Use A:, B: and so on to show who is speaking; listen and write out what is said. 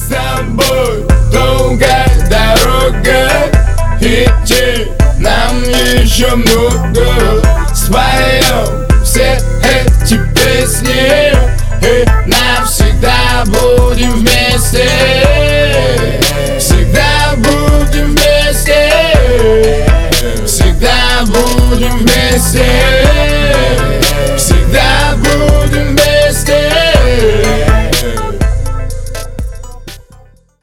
A: с тобой долгая дорога, идти нам еще много. Споем все эти песни и навсегда будем вместе. Всегда будем вместе. Всегда будем вместе.